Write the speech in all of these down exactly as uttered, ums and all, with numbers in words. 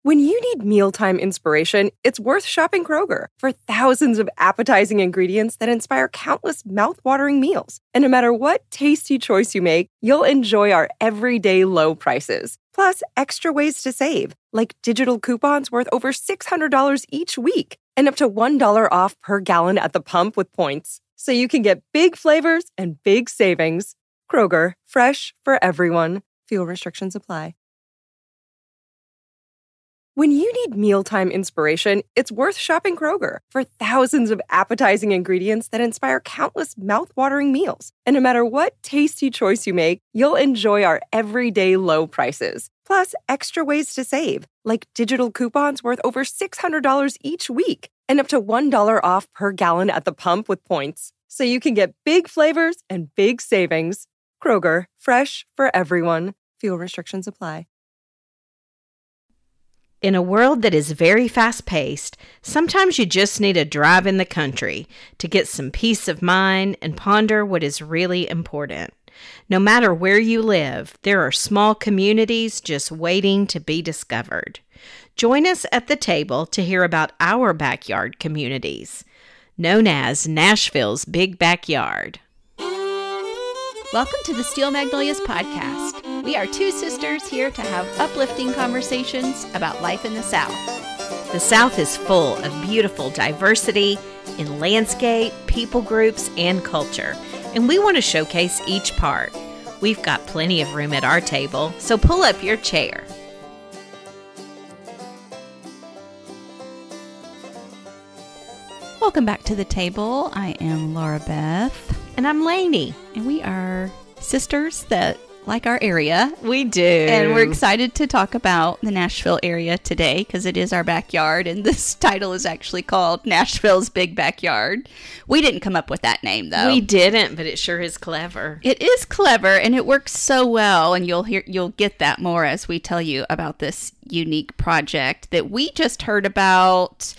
When you need mealtime inspiration, it's worth shopping Kroger for thousands of appetizing ingredients that inspire countless mouth-watering meals. And no matter what tasty choice you make, you'll enjoy our everyday low prices. Plus, extra ways to save, like digital coupons worth over six hundred dollars each week and up to one dollar off per gallon at the pump with points. So you can get big flavors and big savings. Kroger, fresh for everyone. Fuel restrictions apply. When you need mealtime inspiration, it's worth shopping Kroger for thousands of appetizing ingredients that inspire countless mouth-watering meals. And no matter what tasty choice you make, you'll enjoy our everyday low prices. Plus, extra ways to save, like digital coupons worth over six hundred dollars each week and up to one dollar off per gallon at the pump with points. So you can get big flavors and big savings. Kroger, fresh for everyone. Fuel restrictions apply. In a world that is very fast-paced, sometimes you just need a drive in the country to get some peace of mind and ponder what is really important. No matter where you live, there are small communities just waiting to be discovered. Join us at the table to hear about our backyard communities, known as Nashville's Big Backyard. Welcome to the Steel Magnolias podcast. We are two sisters here to have uplifting conversations about life in the South. The South is full of beautiful diversity in landscape, people groups, and culture, and we want to showcase each part. We've got plenty of room at our table, so pull up your chair. Welcome back to the table. I am Laura Beth. And I'm Lainey. And we are sisters that like our area. We do. And we're excited to talk about the Nashville area today because it is our backyard. And this title is actually called Nashville's Big Backyard. We didn't come up with that name, though. We didn't, but it sure is clever. It is clever, and it works so well. And you'll hear, you'll get that more as we tell you about this unique project that we just heard about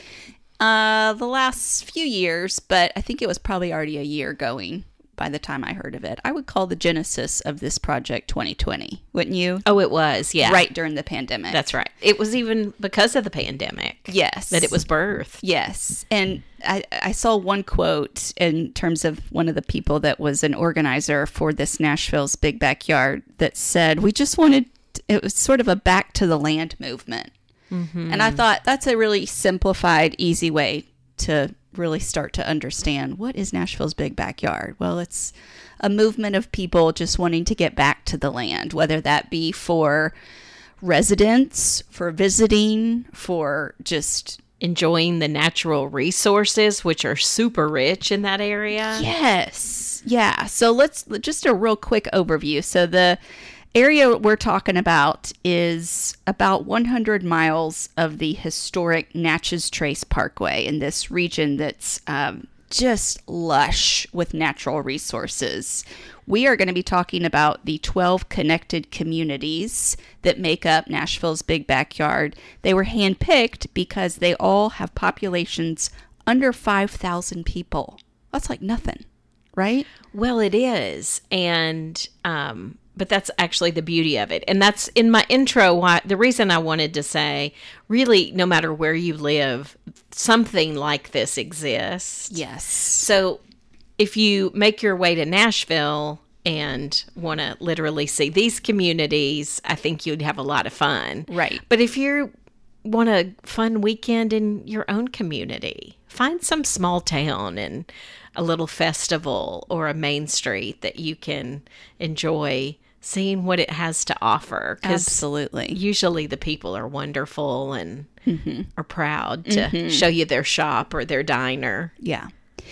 Uh, the last few years, but I think it was probably already a year going by the time I heard of it. I would call the genesis of this project twenty twenty, wouldn't you? Oh, it was, yeah. Right during the pandemic. That's right. It was even because of the pandemic. Yes. That it was birthed. Yes. And I, I saw one quote in terms of one of the people that was an organizer for this Nashville's Big Backyard that said, we just wanted, it was sort of a back to the land movement. Mm-hmm. And I thought that's a really simplified, easy way to really start to understand what is Nashville's Big Backyard. Well, it's a movement of people just wanting to get back to the land, whether that be for residents, for visiting, for just enjoying the natural resources, which are super rich in that area. Yes. Yeah. So let's just a real quick overview. So the area we're talking about is about one hundred miles of the historic Natchez Trace Parkway in this region that's um, just lush with natural resources. We are going to be talking about the twelve connected communities that make up Nashville's Big Backyard. They were handpicked because they all have populations under five thousand people. That's like nothing, right? Well, it is. And, um, but that's actually the beauty of it. And that's in my intro, why the reason I wanted to say, really, no matter where you live, something like this exists. Yes. So if you make your way to Nashville and want to literally see these communities, I think you'd have a lot of fun. Right. But if you want a fun weekend in your own community, find some small town and a little festival or a main street that you can enjoy seeing what it has to offer. Absolutely. Usually the people are wonderful and mm-hmm. are proud to mm-hmm. show you their shop or their diner. Yeah.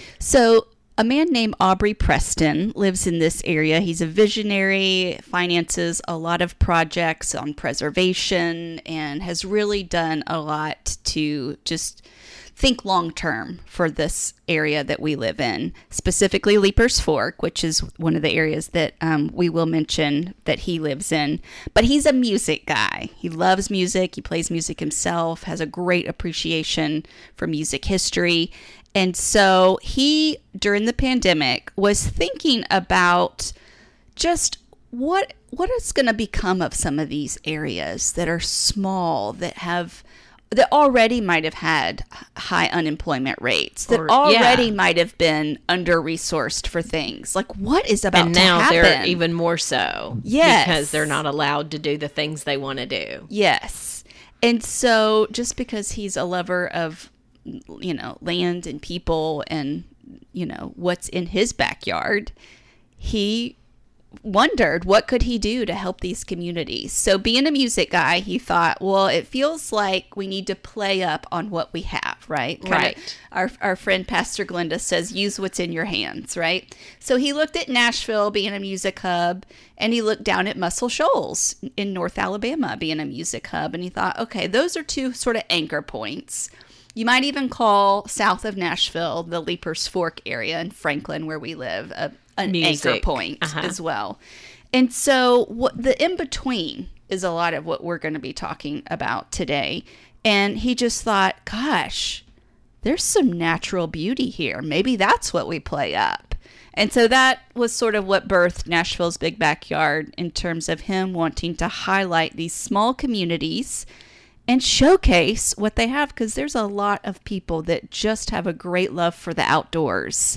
So a man named Aubrey Preston lives in this area. He's a visionary, finances a lot of projects on preservation, and has really done a lot to just think long-term for this area that we live in, specifically Leaper's Fork, which is one of the areas that um, we will mention that he lives in. But he's a music guy. He loves music. He plays music himself, has a great appreciation for music history. And so he, during the pandemic, was thinking about just what what is going to become of some of these areas that are small, that have that already might have had high unemployment rates, that Or- already yeah. might have been under-resourced for things? Like, what is about And to now happen? they're even more so. Yes. Because they're not allowed to do the things they want to do. Yes. And so just because he's a lover of, you know, land and people and, you know, what's in his backyard, he wondered what could he do to help these communities. So being a music guy, he thought, well, it feels like we need to play up on what we have, right? Kinda, Right. Our, our friend Pastor Glenda says, use what's in your hands, right? So he looked at Nashville being a music hub, and he looked down at Muscle Shoals in North Alabama being a music hub, and he thought, okay, those are two sort of anchor points. You might even call south of Nashville the Leapers Fork area in Franklin, where we live, a, an Music. anchor point Uh-huh. as well. And so what the in-between is a lot of what we're going to be talking about today. And he just thought, gosh, there's some natural beauty here. Maybe that's what we play up. And so that was sort of what birthed Nashville's Big Backyard in terms of him wanting to highlight these small communities and showcase what they have, because there's a lot of people that just have a great love for the outdoors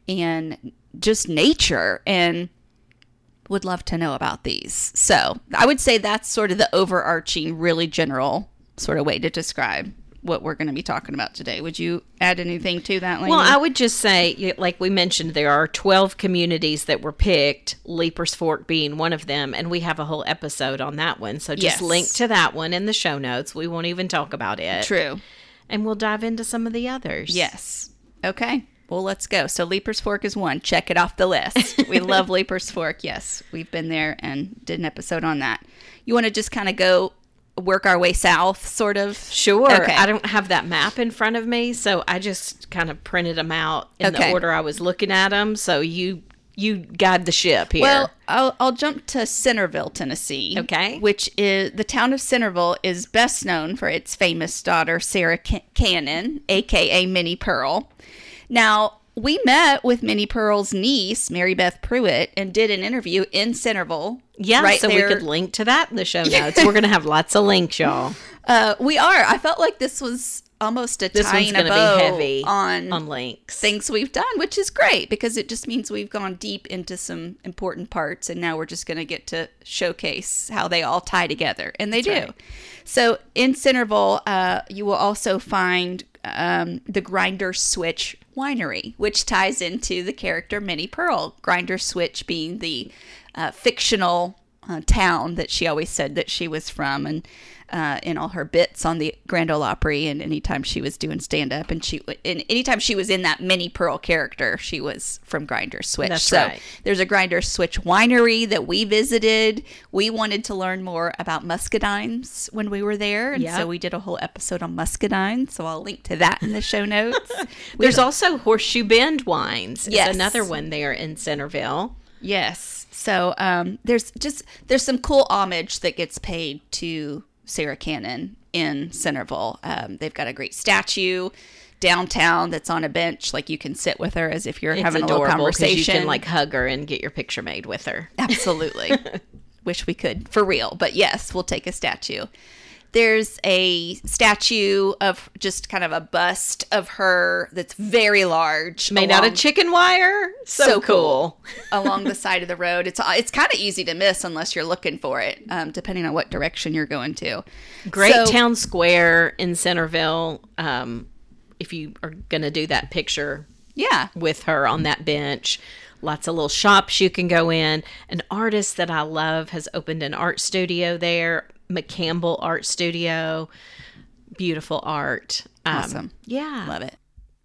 and just nature and would love to know about these. So I would say that's sort of the overarching, really general sort of way to describe what we're going to be talking about today. Would you add anything to that, Lainey? Well, I would just say, y- like we mentioned, there are twelve communities that were picked, Leapers Fork being one of them, and we have a whole episode on that one. So just Yes. link to that one in the show notes. We won't even talk about it. True. And we'll dive into some of the others. Yes. Okay. Well, let's go. So Leapers Fork is one. Check it off the list. We love Leapers Fork. Yes, we've been there and did an episode on that. You want to just kind of go work our way south, sort of? Sure. Okay. I don't have that map in front of me, so I just kind of printed them out in Okay. the order I was looking at them. So you you guide the ship here. Well, I'll, I'll jump to Centerville, Tennessee. Okay. Which is, the town of Centerville is best known for its famous daughter, Sarah Ca- Cannon, a k a. Minnie Pearl. Now, we met with Minnie Pearl's niece, Mary Beth Pruitt, and did an interview in Centerville. yeah, right so there. we could link to that in the show notes. We're going to have lots of links, y'all. Uh, we are. I felt like this was almost a This one's tying a going to bow be heavy on, on links. things we've done, which is great because it just means we've gone deep into some important parts, and now we're just going to get to showcase how they all tie together, and they That's do. right. So in Centerville, uh, you will also find um, the Grinder Switch Winery, which ties into the character Minnie Pearl. Grinder Switch being the uh, fictional uh, town that she always said that she was from, and uh, in all her bits on the Grand Ole Opry, and anytime she was doing stand up, and she, and anytime she was in that Minnie Pearl character, she was from Grinder Switch. That's so right. there's a Grinder Switch winery that we visited. We wanted to learn more about muscadines when we were there, and Yep. so we did a whole episode on muscadines. So I'll link to that in the show notes. There's also Horseshoe Bend Wines. It's Yes. another one there in Centerville. Yes. So um, there's just there's some cool homage that gets paid to Sarah Cannon in Centerville. Um, they've got a great statue downtown that's on a bench, like you can sit with her as if you're It's having a little adorable 'cause conversation. you can like hug her and get your picture made with her. Absolutely. Wish we could for real, but yes, we'll take a statue. There's a statue of just kind of a bust of her that's very large, Made out along- of chicken wire. So, So cool. along the side of the road. It's it's kind of easy to miss unless you're looking for it, um, depending on what direction you're going to. Great So- town square in Centerville. Um, if you are going to do that picture Yeah. with her on that bench. Lots of little shops you can go in. An artist that I love has opened an art studio there, McCampbell Art Studio. Beautiful art. Um, Awesome. Yeah. Love it.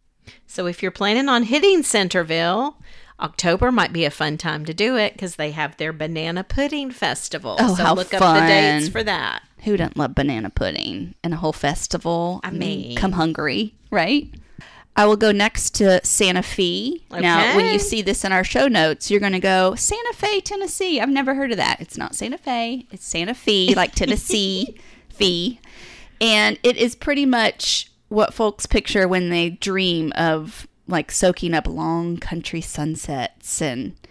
So if you're planning on hitting Centerville, October might be a fun time to do it because they have their Banana Pudding Festival. Oh, so how look up fun. the dates for that. Who doesn't love banana pudding and a whole festival? I mean- come hungry, right? I will go next to Santa Fe. Now, when Okay. you see this in our show notes, you're going to go, Santa Fe, Tennessee. I've never heard of that. It's not Santa Fe. It's Santa Fe, like Tennessee, Fee. And it is pretty much what folks picture when they dream of, like, soaking up long country sunsets and,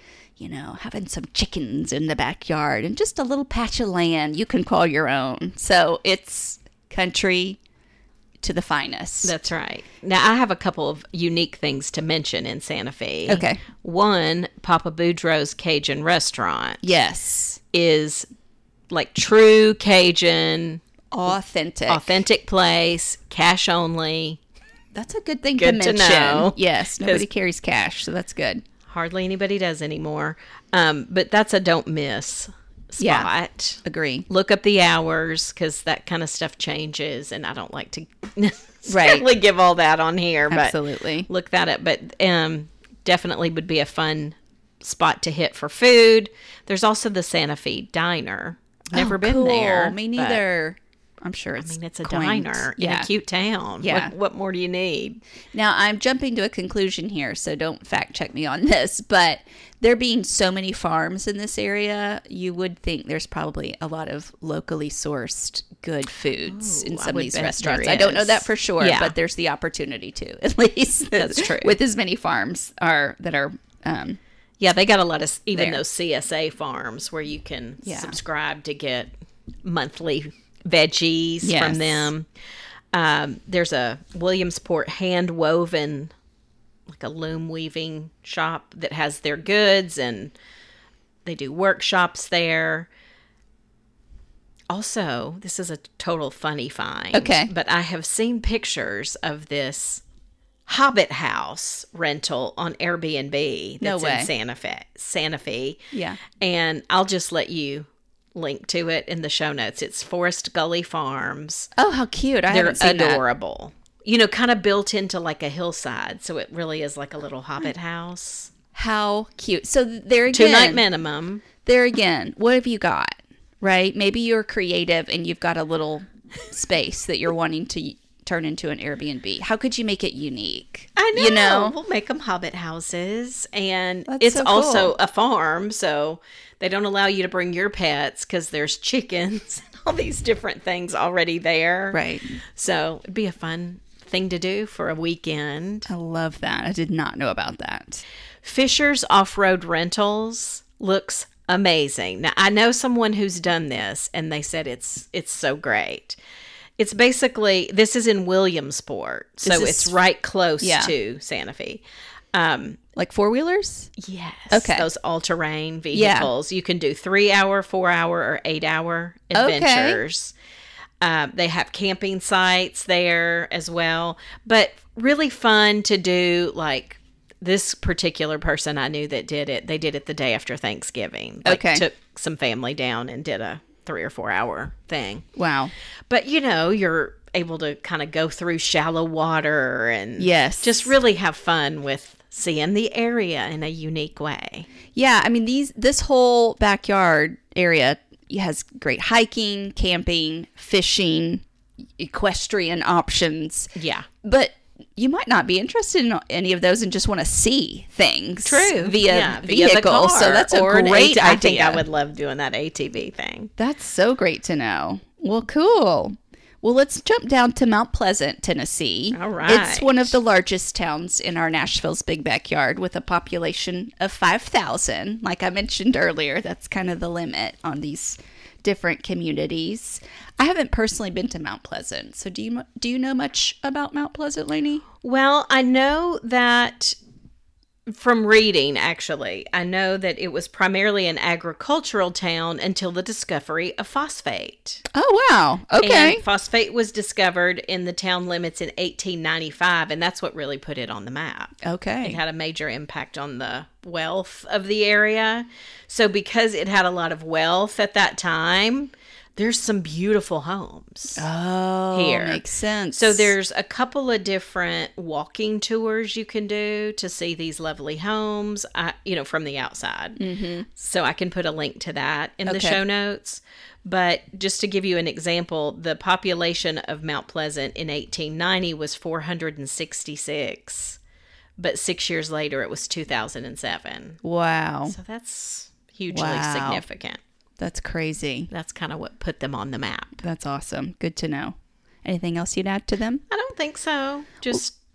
you know, having some chickens in the backyard and just a little patch of land you can call your own. So it's country to the finest. That's right. Now, I have a couple of unique things to mention in Santa Fe. Okay. One, Papa Boudreaux's Cajun restaurant Yes. is like true Cajun, Authentic. authentic place, cash only. That's a good thing Good to to mention. know. Yes, nobody 'Cause- carries cash, so that's good. Hardly anybody does anymore. Um, but that's a don't miss Yeah. spot. Agree. Look up the hours because that kind of stuff changes, and I don't like to necessarily Right. give all that on here. But Absolutely. look that up. But um, definitely would be a fun spot to hit for food. There's also the Santa Fe Diner. Never Oh, been cool. there. Me but, neither. I'm sure it's I mean, it's a quaint. diner Yeah. in a cute town. Yeah. What, what more do you need? Now, I'm jumping to a conclusion here, so don't fact check me on this, but there being so many farms in this area, you would think there's probably a lot of locally sourced good foods Ooh, in I some of would these bet restaurants. there I don't know is. that for sure, Yeah. but there's the opportunity to, at least. That's true. With as many farms are that are um, Yeah, they got a lot of, even There. those C S A farms where you can Yeah. subscribe to get monthly veggies Yes. from them. Um, there's a Williamsport hand woven, like a loom weaving shop that has their goods, and they do workshops there. Also, this is a total funny find. Okay. But I have seen pictures of this Hobbit house rental on Airbnb No that's way. in Santa Fe. Santa Fe. Yeah. And I'll just let you link to it in the show notes. It's Forest Gully Farms. Oh, how cute. I They're haven't seen that. adorable. You know, kind of built into like a hillside. So it really is like a little Hobbit house. How cute. So there Two again, night minimum. there again, what have you got? Right? Maybe you're creative and you've got a little space that you're wanting to turn into an Airbnb. How could you make it unique? I know. You know? We'll make them Hobbit houses. And That's it's so also cool. a farm. So they don't allow you to bring your pets because there's chickens and all these different things already there. Right. So it'd be a fun thing to do for a weekend. I love that. I did not know about that. Fisher's Off-Road Rentals looks amazing. Now, I know someone who's done this, and they said it's it's so great. It's basically, this is in Williamsport, so this- it's right close Yeah. to Santa Fe. Um, Like four wheelers? yes, Okay. those all-terrain vehicles. You can do three-hour, four-hour, or eight-hour Okay. adventures. Um, they have camping sites there as well, but really fun to do. Like this particular person I knew that did it, they did it the day after Thanksgiving. Like, Okay. took some family down and did a three or four hour thing. Wow. But you know, you're able to kind of go through shallow water and Yes. just really have fun with seeing the area in a unique way. Yeah, I mean these this whole backyard area has great hiking, camping, fishing, equestrian options. Yeah. But you might not be interested in any of those and just want to see things True. via Yeah, via vehicle. the car, so that's a or an great A T- idea. I think I would love doing that A T V thing. That's so great to know. Well, cool. Well, let's jump down to Mount Pleasant, Tennessee. All right. It's one of the largest towns in our Nashville's big backyard with a population of five thousand. Like I mentioned earlier, that's kind of the limit on these different communities. I haven't personally been to Mount Pleasant. So do you do you know much about Mount Pleasant, Lainey? Well, I know that from reading, actually, I know that it was primarily an agricultural town until the discovery of phosphate. Oh, wow. Okay. And phosphate was discovered in the town limits in eighteen ninety-five, and that's what really put it on the map. It Okay. had a major impact on the wealth of the area. So because it had a lot of wealth at that time, there's some beautiful homes. Oh, Here. makes sense. So there's a couple of different walking tours you can do to see these lovely homes, uh, you know, from the outside. Mm-hmm. So I can put a link to that in the Okay. show notes. But just to give you an example, the population of Mount Pleasant in eighteen ninety was four hundred sixty-six. But six years later, it was two thousand seven. Wow. So that's hugely Wow. significant. That's crazy. That's kind of what put them on the map. That's awesome. Good to know. Anything else you'd add to them? I don't think so. Just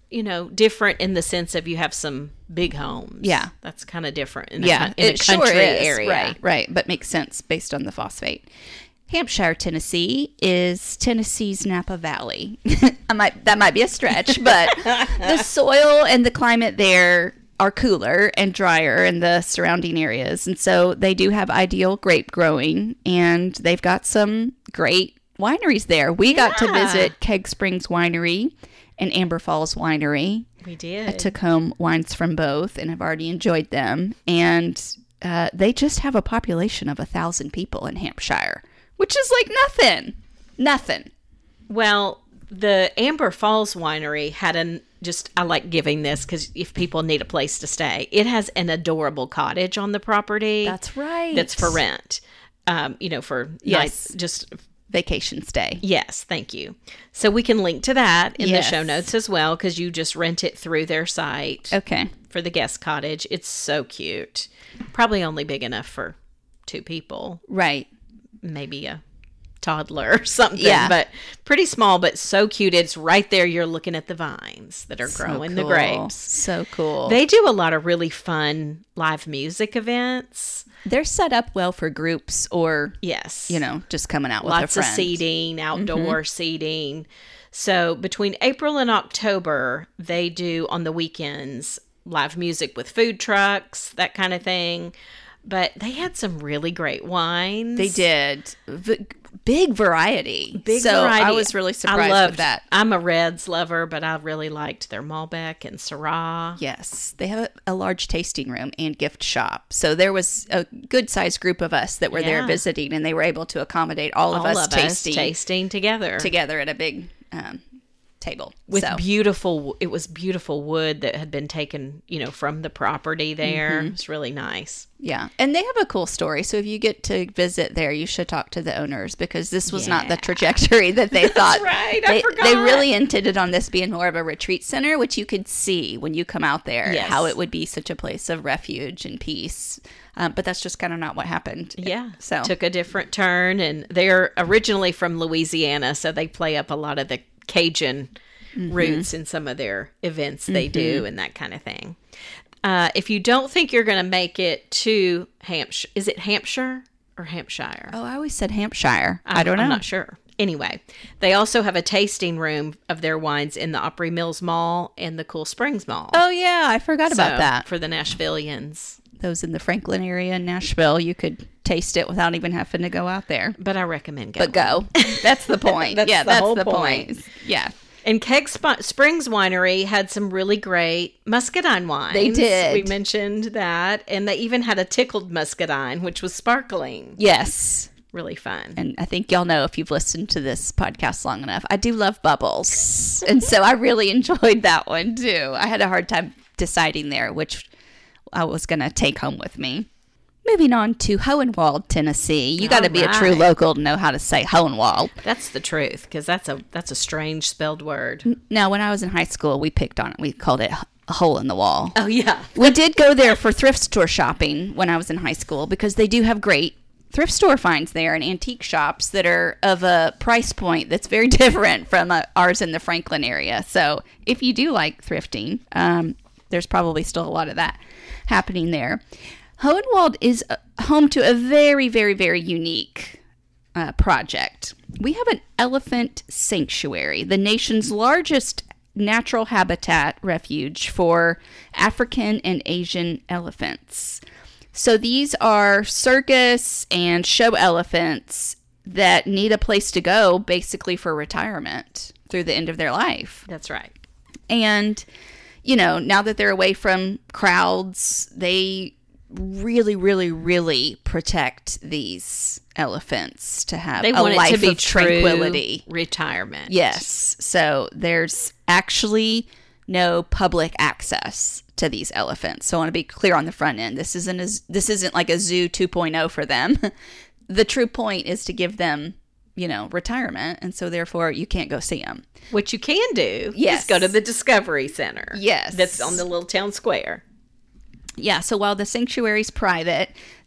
you know, different in the sense of you have some big homes. Yeah. That's kind of different in Yeah, a, in it a country sure is. area. Right, right, but makes sense based on the phosphate. Hampshire, Tennessee is Tennessee's Napa Valley. I might that might be a stretch, but the soil and the climate there are cooler and drier in the surrounding areas. And so they do have ideal grape growing, and they've got some great wineries there. We yeah. got to visit Keg Springs Winery and Amber Falls Winery. We did. I took home wines from both and have already enjoyed them. And uh, they just have a population of a thousand people in Hampshire, which is like nothing. Nothing. Well, the Amber Falls Winery had an just, I like giving this because if people need a place to stay, it has an adorable cottage on the property. That's right. That's for rent. Um, you know, for yes. nice, just vacation stay. Yes, thank you. So we can link to that in yes. the show notes as well because you just rent it through their site. Okay. For the guest cottage. It's so cute. Probably only big enough for two people. Right. Maybe a toddler or something. Yeah. But pretty small, but so cute. It's right there. You're looking at the vines that are So growing cool. the grapes. So cool. They do a lot of really fun live music events. They're set up well for groups or, yes, you know, just coming out with lots a of friend. seating, outdoor mm-hmm. seating. So between April and October, they do on the weekends live music with food trucks, that kind of thing. But they had some really great wines. They did. V- big variety. Big so variety. I was really surprised I loved, with that. I'm a Reds lover, but I really liked their Malbec and Syrah. Yes. They have a, a large tasting room and gift shop. So there was a good-sized group of us that were yeah. there visiting, and they were able to accommodate all of all us of tasting, us tasting together. Together at a big um, table. With so. beautiful, it was beautiful wood that had been taken, you know, from the property there. Mm-hmm. It was really nice. Yeah. And they have a cool story. So if you get to visit there, you should talk to the owners because this was yeah. not the trajectory that they thought. That's right. I they, forgot. They really intended on this being more of a retreat center, which you could see when you come out there, yes. how it would be such a place of refuge and peace. Um, but that's just kind of not what happened. Yeah. So took a different turn. And they're originally from Louisiana, so they play up a lot of the Cajun mm-hmm. roots in some of their events they mm-hmm. do and that kind of thing. Uh, if you don't think you're going to make it to Hampshire, is it Hampshire or Hampshire? Oh, I always said Hampshire. I'm, I don't know. I'm not sure. Anyway, they also have a tasting room of their wines in the Opry Mills Mall and the Cool Springs Mall. Oh, yeah. I forgot so, about that. For the Nashvillians. Those in the Franklin area in Nashville, you could taste it without even having to go out there. But I recommend going. But go. That's the point. that's yeah, the that's whole the point. point. Yeah. And Keg Sp- Springs Winery had some really great muscadine wines. They did. We mentioned that. And they even had a tickled muscadine, which was sparkling. Yes. Really fun. And I think y'all know if you've listened to this podcast long enough, I do love bubbles. And so I really enjoyed that one too. I had a hard time deciding there which I was going to take home with me. Moving on to Hohenwald, Tennessee. You got to be right. a true local to know how to say Hohenwald. That's the truth, because that's a that's a strange spelled word. Now, when I was in high school, we picked on it. We called it a hole in the wall. Oh, yeah. We did go there for thrift store shopping when I was in high school because they do have great thrift store finds there and antique shops that are of a price point that's very different from uh, ours in the Franklin area. So if you do like thrifting, um, there's probably still a lot of that happening there. Hohenwald is home to a very, very, very unique uh, project. We have an elephant sanctuary, the nation's largest natural habitat refuge for African and Asian elephants. So these are circus and show elephants that need a place to go basically for retirement through the end of their life. That's right. And, you know, now that they're away from crowds, they really, really, really protect these elephants to have they a want life it to be of true tranquility. Retirement. Yes. So there's actually no public access to these elephants. So I want to be clear on the front end. This isn't a, this isn't like a zoo two point oh for them. The true point is to give them, you know, retirement, and so therefore you can't go see them. What you can do yes. is go to the Discovery Center. Yes. That's on the little town square. Yeah, so while the sanctuary's private,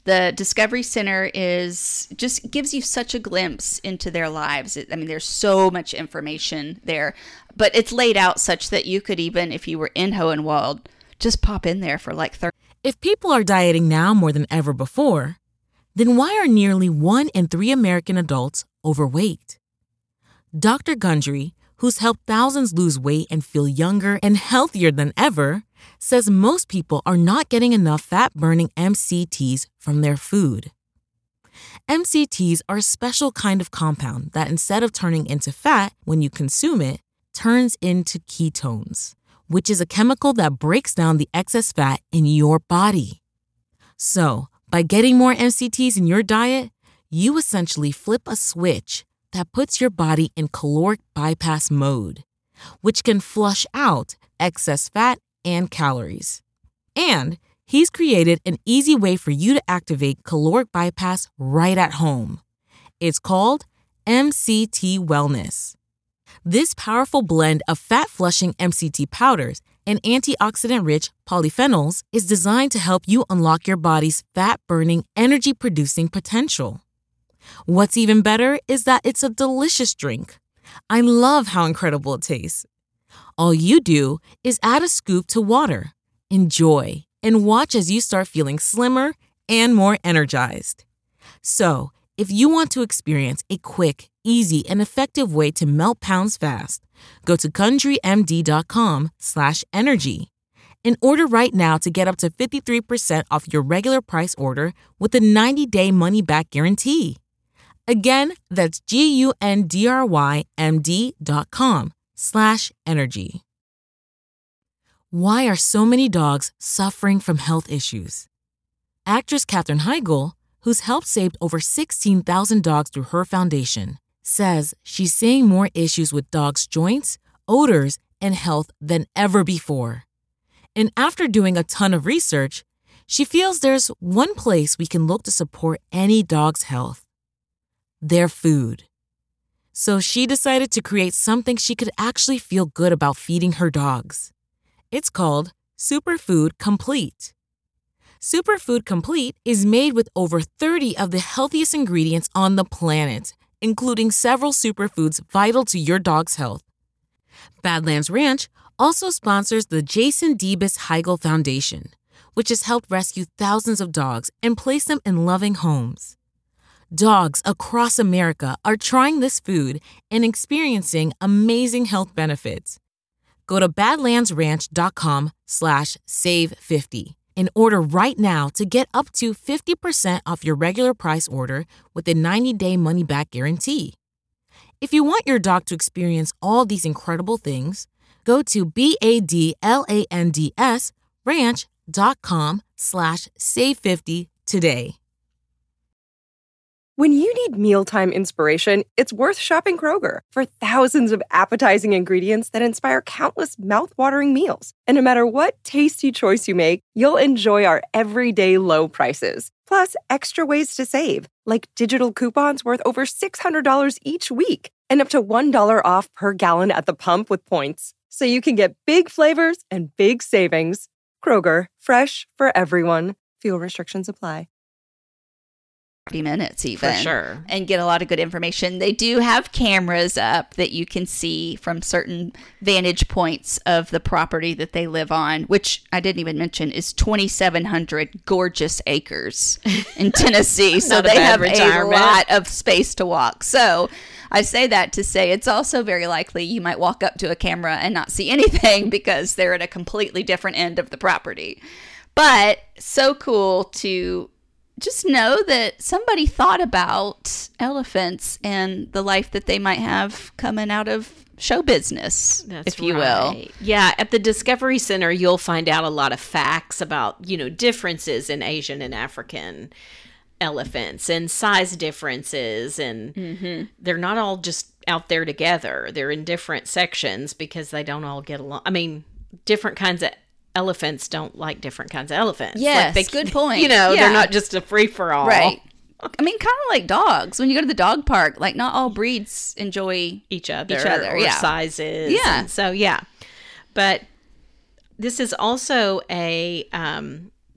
The Discovery Center is just gives you such a glimpse into their lives. I mean, there's so much information there, but it's laid out such that you could even, if you were in Hohenwald, just pop in there for like thirty. If people are dieting now more than ever before, then why are nearly one in three American adults overweight? Doctor Gundry, who's helped thousands lose weight and feel younger and healthier than ever, says most people are not getting enough fat-burning M C Ts from their food. M C Ts are a special kind of compound that, instead of turning into fat when you consume it, turns into ketones, which is a chemical that breaks down the excess fat in your body. So, by getting more M C Ts in your diet, you essentially flip a switch that puts your body in caloric bypass mode, which can flush out excess fat and calories. And he's created an easy way for you to activate caloric bypass right at home. It's called M C T Wellness. This powerful blend of fat-flushing M C T powders and antioxidant-rich polyphenols is designed to help you unlock your body's fat-burning, energy-producing potential. What's even better is that it's a delicious drink. I love how incredible it tastes. All you do is add a scoop to water, enjoy, and watch as you start feeling slimmer and more energized. So, if you want to experience a quick, easy, and effective way to melt pounds fast, go to GundryMD.com slash energy and order right now to get up to fifty-three percent off your regular price order with a ninety-day money-back guarantee. Again, that's G-U-N-D-R-Y-M-D dot com slash energy. Why are so many dogs suffering from health issues? Actress Katherine Heigl, who's helped save over sixteen thousand dogs through her foundation, says she's seeing more issues with dogs' joints, odors, and health than ever before. And after doing a ton of research, she feels there's one place we can look to support any dog's health: their food. So she decided to create something she could actually feel good about feeding her dogs. It's called Superfood Complete. Superfood Complete is made with over thirty of the healthiest ingredients on the planet, including several superfoods vital to your dog's health. Badlands Ranch also sponsors the Jason Debus Heigl Foundation, which has helped rescue thousands of dogs and place them in loving homes. Dogs across America are trying this food and experiencing amazing health benefits. Go to badlandsranch.com slash save 50 and order right now to get up to fifty percent off your regular price order with a ninety-day money-back guarantee. If you want your dog to experience all these incredible things, go to B-A-D-L-A-N-D-S ranch.com slash save 50 today. When you need mealtime inspiration, it's worth shopping Kroger for thousands of appetizing ingredients that inspire countless mouth-watering meals. And no matter what tasty choice you make, you'll enjoy our everyday low prices. Plus, extra ways to save, like digital coupons worth over six hundred dollars each week and up to one dollar off per gallon at the pump with points. So you can get big flavors and big savings. Kroger, fresh for everyone. Fuel restrictions apply. thirty minutes even. For sure. And get a lot of good information. They do have cameras up that you can see from certain vantage points of the property that they live on, which I didn't even mention is twenty-seven hundred gorgeous acres in Tennessee. So they have a lot of space to walk. So I say that to say it's also very likely you might walk up to a camera and not see anything because they're at a completely different end of the property. But so cool to just know that somebody thought about elephants and the life that they might have coming out of show business, That's if you right. will. Yeah, at the Discovery Center, you'll find out a lot of facts about, you know, differences in Asian and African elephants and size differences. And Mm-hmm. they're not all just out there together. They're in different sections because they don't all get along. I mean, different kinds of elephants don't like different kinds of elephants. Yes, like they, good point. You know, Yeah. they're not just a free-for-all. Right. I mean, kind of like dogs. When you go to the dog park, like not all breeds enjoy Each other, Each other, or yeah. sizes. Yeah. And so, yeah. But this is also a um,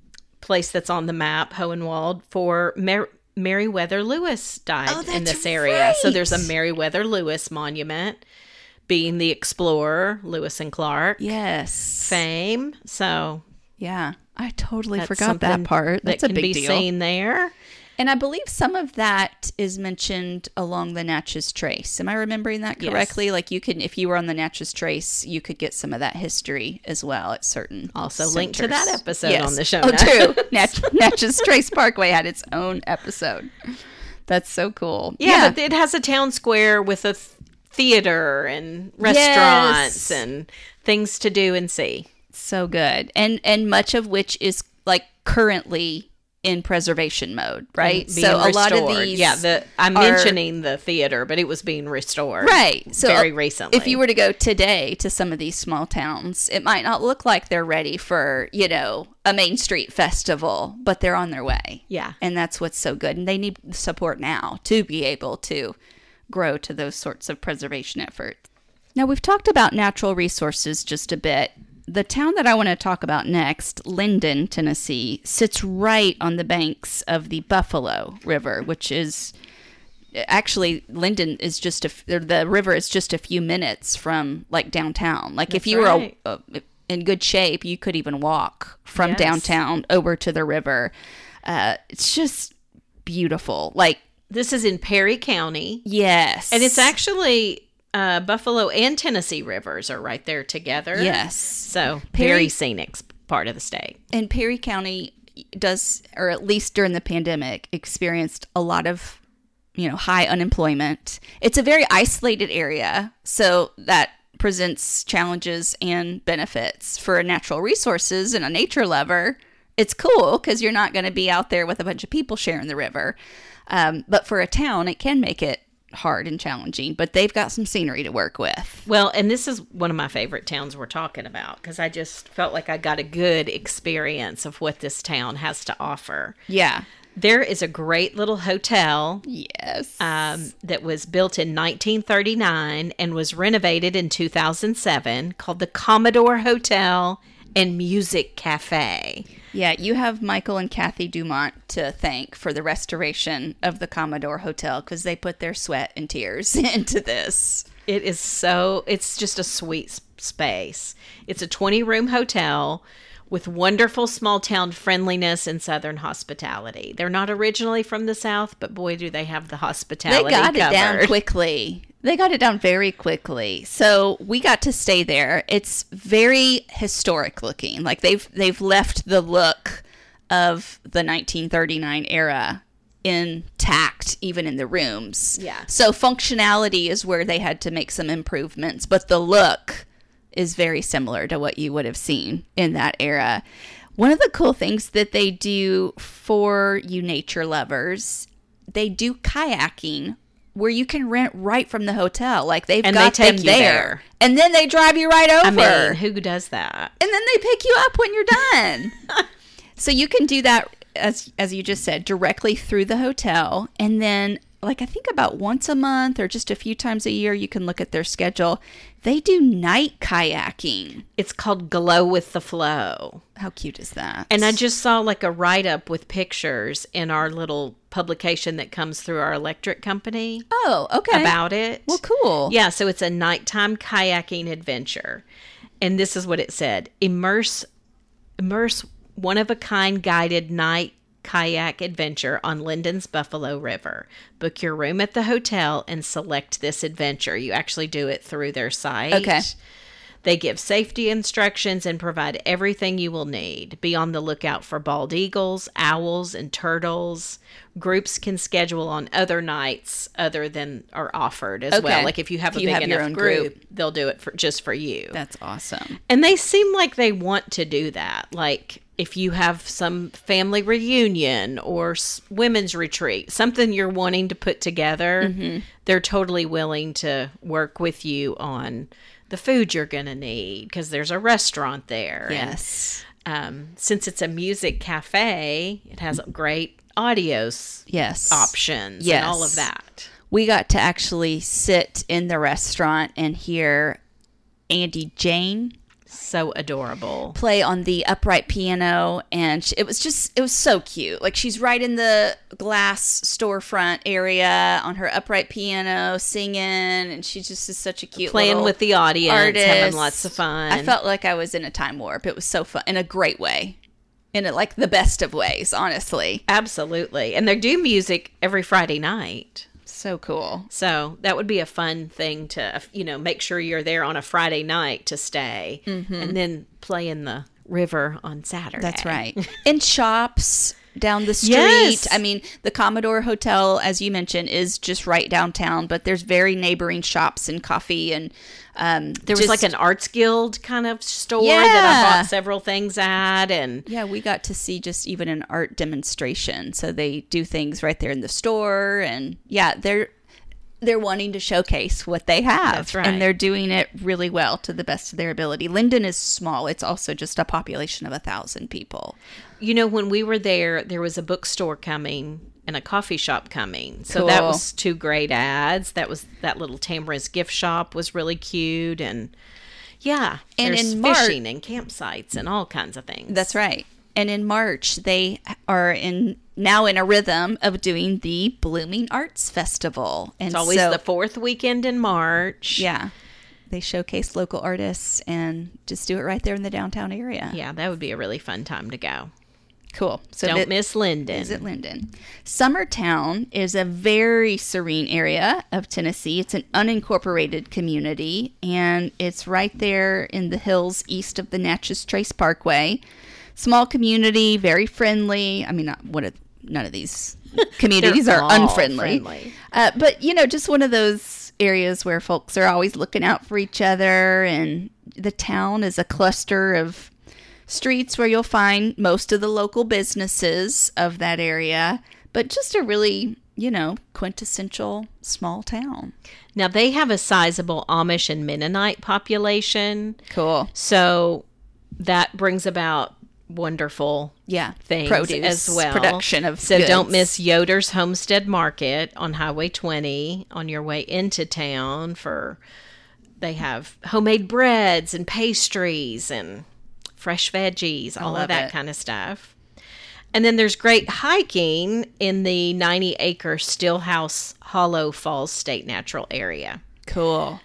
place that's on the map, Hohenwald, for Mer- Meriwether Lewis died Oh, in that's this area. right. So there's a Meriwether Lewis monument, being the explorer, Lewis and Clark. Yes. Fame. So Yeah. I totally that's forgot that something part. That's that a can big be deal. seen there. And I believe some of that is mentioned along the Natchez Trace. Am I remembering that Yes. correctly? Like you can, if you were on the Natchez Trace, you could get some of that history as well at certain Also linked to that centers. episode Yes. on the show Oh, notes. true. Natch- Natchez Trace Parkway had its own episode. That's so cool. Yeah, but it has a town square with a th- theater and restaurants Yes. and things to do and see. So good. And and much of which is like currently in preservation mode, right? Being So a lot of restored. these Yeah, the I'm are- mentioning the theater, but it was being restored. Right. So very uh, recently. If you were to go today to some of these small towns, it might not look like they're ready for, you know, a Main Street festival, but they're on their way. Yeah. And that's what's so good. And they need support now to be able to grow to those sorts of preservation efforts. Now, we've talked about natural resources just a bit. The town that I want to talk about next, Linden, Tennessee, sits right on the banks of the Buffalo River, which is actually Linden is just a f- the river is just a few minutes from like downtown. Like if That's you were right. a, a, in good shape, you could even walk from Yes. downtown over to the river. Uh, it's just beautiful. Like This is in Perry County, yes, and it's actually uh, Buffalo and Tennessee rivers are right there together. yes. So Perry- very scenic part of the state. And Perry County does, or at least during the pandemic, experienced a lot of, you know, high unemployment. It's a very isolated area, so that presents challenges and benefits for natural resources and a nature lover. It's cool because you're not going to be out there with a bunch of people sharing the river. Um, but for a town, it can make it hard and challenging, but they've got some scenery to work with. Well, and this is one of my favorite towns we're talking about because I just felt like I got a good experience of what this town has to offer. Yeah. There is a great little hotel Yes. um, that was built in nineteen thirty-nine and was renovated in two thousand seven called the Commodore Hotel and Music Cafe. Yeah, you have Michael and Kathy Dumont to thank for the restoration of the Commodore Hotel because they put their sweat and tears into this. It is so, it's just a sweet s- space. It's a twenty-room hotel with wonderful small town friendliness and Southern hospitality. They're not originally from the South, but boy, do they have the They hospitality got it down covered. quickly. They got it down very quickly. So we got to stay there. It's very historic looking. Like they've they've left the look of the nineteen thirty-nine era intact, even in the rooms. Yeah. So functionality is where they had to make some improvements, but the look is very similar to what you would have seen in that era. One of the cool things that they do for you nature lovers, they do kayaking where you can rent right from the hotel. Like they've And they got take them you there. there. And then they drive you right over. I mean, who does that? And then they pick you up when you're done. So you can do that, as as you just said, directly through the hotel. And then, like, I think about once a month or just a few times a year, you can look at their schedule. They do night kayaking. It's called Glow with the Flow. How cute is that? And I just saw like a write-up with pictures in our little publication that comes through our electric company Oh, okay. about it. Well, cool. Yeah, so it's a nighttime kayaking adventure. And this is what it said. Immerse immerse one-of-a-kind guided night kayak adventure on Linden's Buffalo River. Book your room at the hotel and select this adventure. You actually do it through their site. Okay. They give safety instructions and provide everything you will need. Be on the lookout for bald eagles, owls, and turtles. Groups can schedule on other nights other than are offered as Okay. well. Like if you have If a you big have your enough own group, group. they'll do it for just for you. That's awesome. And they seem like they want to do that. Like if you have some family reunion or s- women's retreat, something you're wanting to put together, Mm-hmm. they're totally willing to work with you on the food you're going to need because there's a restaurant there. Yes. And, um, since it's a music cafe, it has great audio s- Yes. options Yes. and all of that. We got to actually sit in the restaurant and hear Andy Jane So adorable. play on the upright piano, and it was just it was so cute. Like, she's right in the glass storefront area on her upright piano singing, and she just is such a cute Playing little with the audience, artist. having lots of fun. I felt like I was in a time warp. It was so fun in a great way, in a, like the best of ways, honestly. Absolutely. And they do music every Friday night. So cool. So that would be a fun thing to, you know, make sure you're there on a Friday night to stay Mm-hmm. and then play in the river on Saturday. That's right. In shops down the street. Yes. I mean, the Commodore Hotel, as you mentioned, is just right downtown, but there's very neighboring shops and coffee and um There was just- like an arts guild kind of store Yeah. that I bought several things at. And Yeah, we got to see just even an art demonstration. So they do things right there in the store, and yeah, they're they're wanting to showcase what they have. That's right. And they're doing it really well to the best of their ability. Linden is small. It's also just a population of a thousand people. you know, when we were there, there was a bookstore coming and a coffee shop coming. So that Cool. was two great ads. That was that little Tamara's gift shop was really cute. And yeah, And there's in Mar- fishing and campsites and all kinds of things. That's right. And in March, they are in now in a rhythm of doing the Blooming Arts Festival. And It's always so, the fourth weekend in March. yeah, they showcase local artists and just do it right there in the downtown area. Yeah, that would be a really fun time to go. Cool. So Don't vi- miss Linden. Visit Linden. Summertown is a very serene area of Tennessee. It's an unincorporated community, and it's right there in the hills east of the Natchez Trace Parkway. Small community, very friendly. I mean, not what? A, none of these communities They're are all unfriendly. friendly. Uh, but you know, just one of those areas where folks are always looking out for each other, and the town is a cluster of streets where you'll find most of the local businesses of that area, but just a really, you know, quintessential small town. Now, they have a sizable Amish and Mennonite population. Cool. So that brings about wonderful Yeah. things Produce as well. production of So don't goods. miss Yoder's Homestead Market on Highway twenty on your way into town. For they have homemade breads and pastries and fresh veggies, all love of that it. kind of stuff. And then there's great hiking in the ninety acre Stillhouse Hollow Falls State Natural Area. Cool.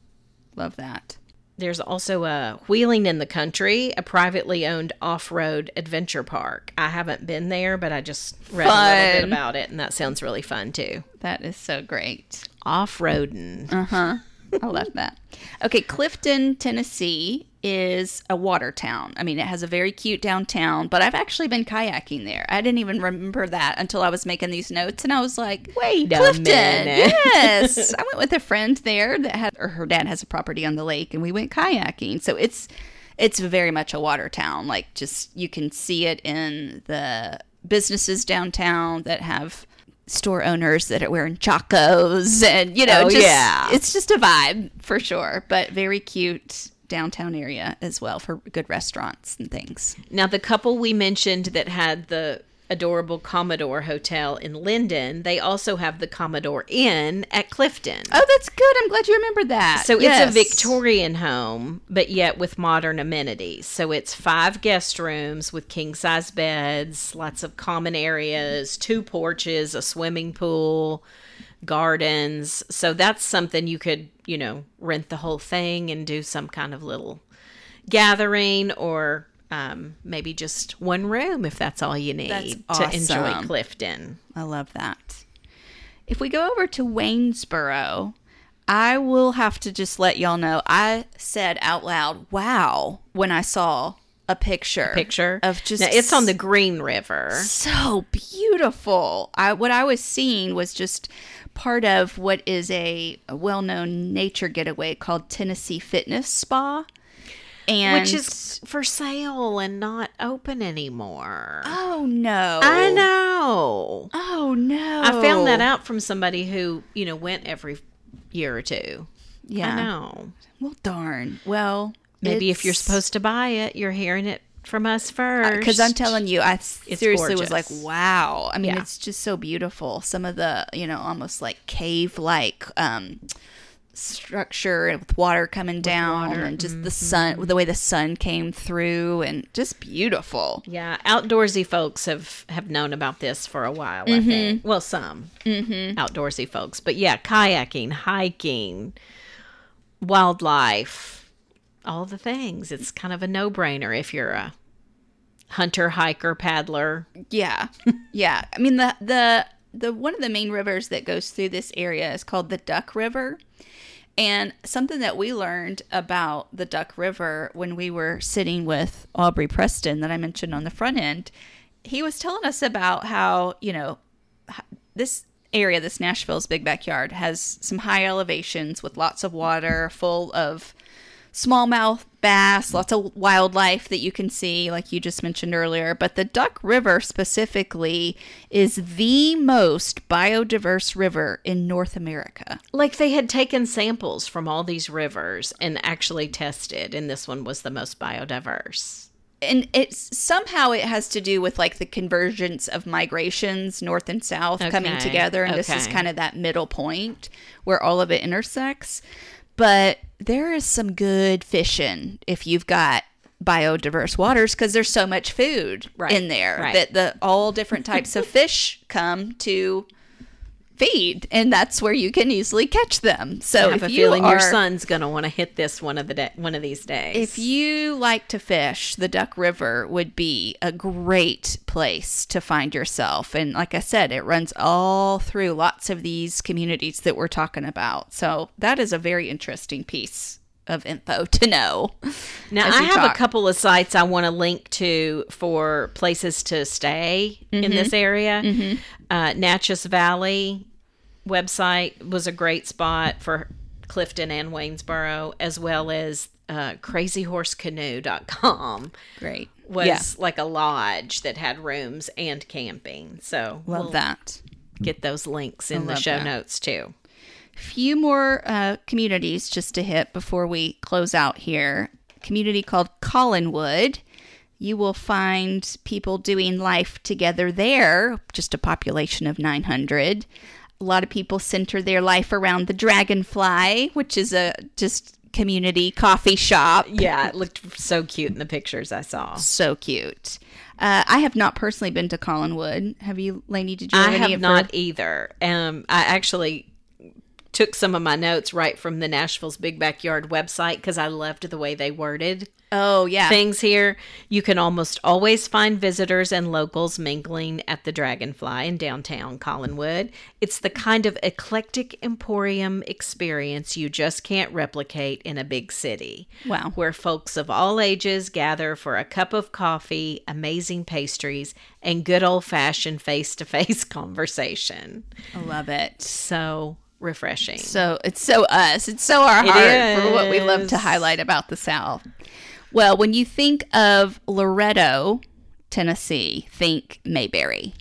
Love that. There's also a Wheeling in the Country, a privately owned off-road adventure park. I haven't been there, but I just read a little bit Fun. about it, and that sounds really fun too. That is so great. Off-roading. Uh-huh. I love that. Okay, Clifton, Tennessee is a water town. I mean, it has a very cute downtown, but I've actually been kayaking there. I didn't even remember that until I was making these notes, and I was like, Wait a Clifton, minute. yes. I went with a friend there that had, or her dad has a property on the lake, and we went kayaking. So it's it's very much a water town. Like, just you can see it in the businesses downtown that have store owners that are wearing chacos, and you know, Oh, just, yeah. it's just a vibe for sure. But very cute downtown area as well for good restaurants and things. Now, the couple we mentioned that had the adorable Commodore Hotel in Linden, they also have the Commodore Inn at Clifton. Oh, that's good. I'm glad you remembered that. So Yes. it's a Victorian home, but yet with modern amenities. So it's five guest rooms with king-size beds, lots of common areas, two porches, a swimming pool, gardens. So that's something you could, you know, rent the whole thing and do some kind of little gathering, or um, maybe just one room if that's all you need That's to enjoy awesome. Clifton. I love that. If we go over to Waynesboro, I will have to just let y'all know I said out loud, wow, when I saw a picture. Picture of just now, it's on the Green River. so beautiful. I what I was seeing was just part of what is a, a well-known nature getaway called Tennessee Fitness Spa. And Which is for sale and not open anymore. oh no. I know. Oh no. I found that out from somebody who, you know, went every year or two. Yeah. I know. Well, darn. Well, Maybe if you're it's- supposed to buy it, you're hearing it from us first. Because I'm telling you, I seriously was like, gorgeous. wow. I mean, Yeah. it's just so beautiful. Some of the, you know, almost like cave-like um, structure and with water coming down water. and just Mm-hmm. the sun, the way the sun came through, and just beautiful. Yeah, outdoorsy folks have, have known about this for a while, I think. Well, some mm-hmm. outdoorsy folks. But yeah, kayaking, hiking, wildlife, all the things. It's kind of a no-brainer if you're a hunter, hiker, paddler. Yeah. Yeah. I mean, the, the, the, one of the main rivers that goes through this area is called the Duck River. And something that we learned about the Duck River when we were sitting with Aubrey Preston that I mentioned on the front end, he was telling us about how, you know, this area, this Nashville's Big Backyard, has some high elevations with lots of water, full of smallmouth bass, lots of wildlife that you can see, like you just mentioned earlier. But the Duck River specifically is the most biodiverse river in North America. Like they had taken samples from all these rivers and actually tested, and this one was the most biodiverse. And it's somehow it has to do with like the convergence of migrations north and south Okay. coming together. And this is Okay. kind of that middle point where all of it intersects. But there is some good fishing if you've got biodiverse waters because there's so much food Right, in there right. that the all different types of fish come to feed, and that's where you can easily catch them. So I have if a you feeling are, your son's going to want to hit this one of the da- one of these days. if you like to fish, the Duck River would be a great place to find yourself. And like I said, it runs all through lots of these communities that we're talking about. So that is a very interesting piece of info to know. Now, as I we have talk. a couple of sites I want to link to for places to stay in this area. Uh, Natchez Valley website was a great spot for Clifton and Waynesboro, as well as uh, crazy horse canoe dot com Great. was Yeah. like a lodge that had rooms and camping. So Love we'll that. get those links in I the love show that. notes too. Few more uh, communities just to hit before we close out here. Community called Collinwood. You will find people doing life together there, just a population of nine hundred. A lot of people center their life around the Dragonfly, which is a just community coffee shop. Yeah, it looked so cute in the pictures I saw. So cute. Uh, I have not personally been to Collinwood. Have you, Lainey? Did you have I any have of not her- either. Um, I actually took some of my notes right from the Nashville's Big Backyard website because I loved the way they worded Oh, yeah. things here. You can almost always find visitors and locals mingling at the Dragonfly in downtown Collinwood. It's the kind of eclectic emporium experience you just can't replicate in a big city. Wow. Where folks of all ages gather for a cup of coffee, amazing pastries, and good old-fashioned face-to-face conversation. I love it. So refreshing. So it's so us. It's so our It heart for what we love is. to highlight about the South. Well, when you think of Loretto, Tennessee, think Mayberry.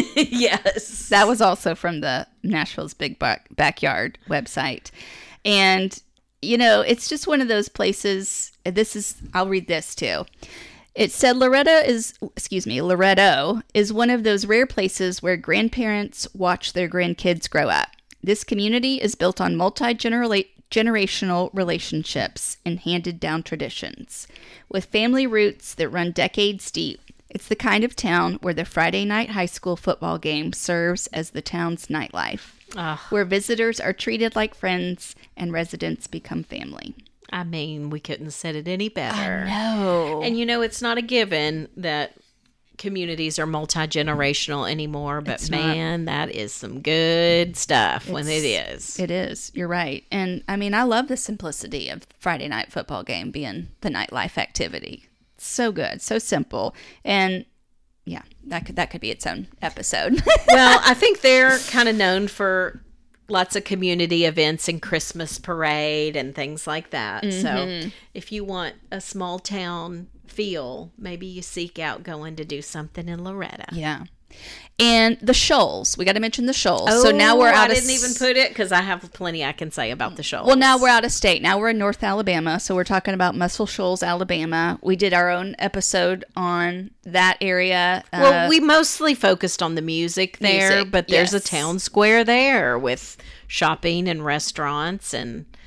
Yes. That was also from the Nashville's Big Back- Backyard website. And, you know, it's just one of those places. This is, I'll read this too. It said Loretto is, excuse me, Loretto is one of those rare places where grandparents watch their grandkids grow up. This community is built on multi-generational relationships and handed down traditions. With family roots that run decades deep, it's the kind of town where the Friday night high school football game serves as the town's nightlife, Ugh. where visitors are treated like friends and residents become family. I mean, we couldn't have said it any better. No. And you know, it's not a given that communities are multi-generational anymore, but It's not. man, that is some good stuff when it It's- is. It is. You're right. And I mean, I love the simplicity of Friday night football game being the nightlife activity. So good, so simple. And yeah, that could that could be its own episode. Well, I think they're kind of known for lots of community events and Christmas parade and things like that. Mm-hmm. So if you want a small town feel, maybe you seek out going to do something in Loretto. Yeah. And the Shoals. We got to mention the Shoals. so now we're Oh, I out of didn't even put it because I have plenty I can say about the Shoals. Well, now we're out of state. Now we're in North Alabama. So we're talking about Muscle Shoals, Alabama. We did our own episode on that area. Well, Uh, we mostly focused on the music there, Music, but there's yes. a town square there with shopping and restaurants and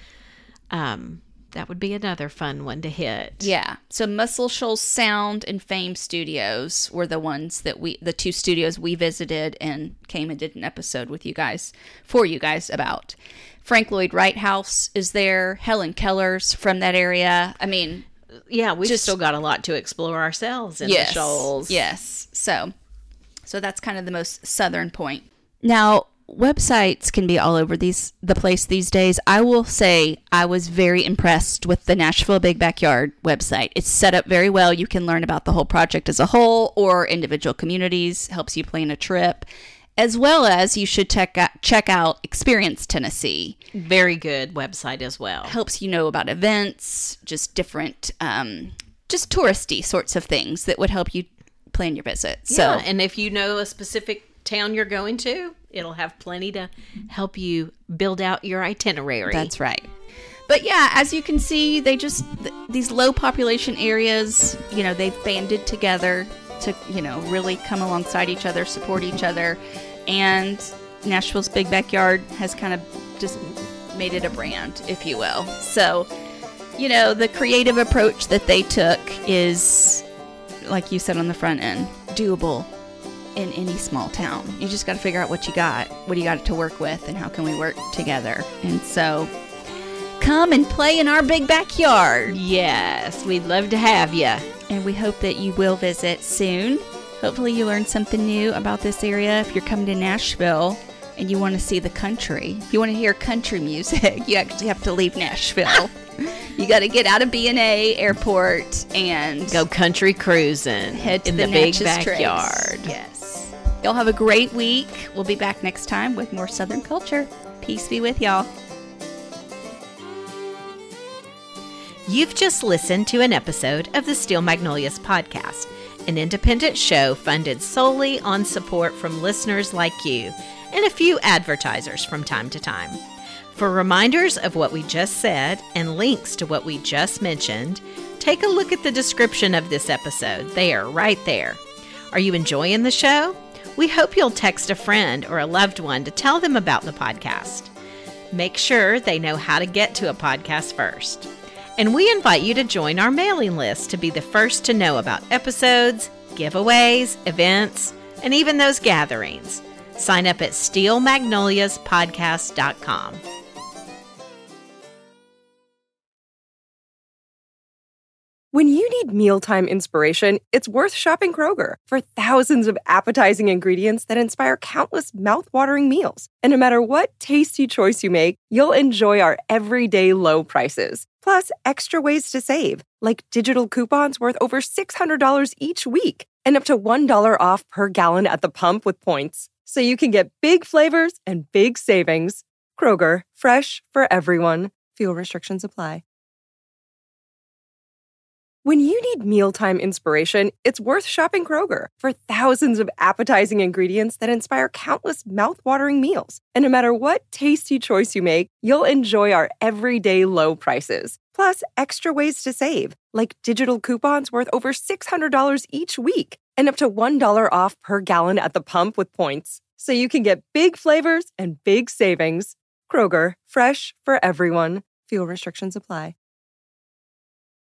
Um, that would be another fun one to hit. Yeah. So Muscle Shoals Sound and Fame Studios were the ones that we, the two studios we visited and came and did an episode with you guys, for you guys about. Frank Lloyd Wright House is there. Helen Keller's from that area. I mean, yeah, we've just, still got a lot to explore ourselves in yes, the shoals. Yes. So, so that's kind of the most southern point. Now, websites can be all over these the place these days. I will say I was very impressed with the Nashville Big Backyard website. It's set up very well. You can learn about the whole project as a whole or individual communities, helps you plan a trip, as well as you should check out, check out Experience Tennessee. Very good website as well. Helps you know about events, just different, um, just touristy sorts of things that would help you plan your visit. So, yeah, and if you know a specific town you're going to, it'll have plenty to help you build out your itinerary. That's right. But yeah, as you can see, they just, th- these low population areas, you know, they've banded together to, you know, really come alongside each other, support each other. And Nashville's Big Backyard has kind of just made it a brand, if you will. So, you know, the creative approach that they took is, like you said on the front end, doable in any small town. You just got to figure out what you got, what do you got to work with, and how can we work together. And so come and play in our big backyard. Yes, we'd love to have you. And we hope that you will visit soon. Hopefully you learned something new about this area. If you're coming to Nashville and you want to see the country, if you want to hear country music, you actually have to leave Nashville. You got to get out of B and A Airport and go country cruising. Head to in the, the big Natchez backyard. Trace. Yes. Y'all have a great week. We'll be back next time with more Southern culture. Peace be with y'all. You've just listened to an episode of the Steel Magnolias podcast, an independent show funded solely on support from listeners like you and a few advertisers from time to time. For reminders of what we just said and links to what we just mentioned, take a look at the description of this episode. They are right there. Are you enjoying the show? We hope you'll text a friend or a loved one to tell them about the podcast. Make sure they know how to get to a podcast first. And we invite you to join our mailing list to be the first to know about episodes, giveaways, events, and even those gatherings. Sign up at steel magnolias podcast dot com. When you need mealtime inspiration, it's worth shopping Kroger for thousands of appetizing ingredients that inspire countless mouth-watering meals. And no matter what tasty choice you make, you'll enjoy our everyday low prices. Plus, extra ways to save, like digital coupons worth over six hundred dollars each week and up to one dollar off per gallon at the pump with points. So you can get big flavors and big savings. Kroger, fresh for everyone. Fuel restrictions apply. When you need mealtime inspiration, it's worth shopping Kroger for thousands of appetizing ingredients that inspire countless mouth-watering meals. And no matter what tasty choice you make, you'll enjoy our everyday low prices. Plus, extra ways to save, like digital coupons worth over six hundred dollars each week and up to one dollar off per gallon at the pump with points. So you can get big flavors and big savings. Kroger, fresh for everyone. Fuel restrictions apply.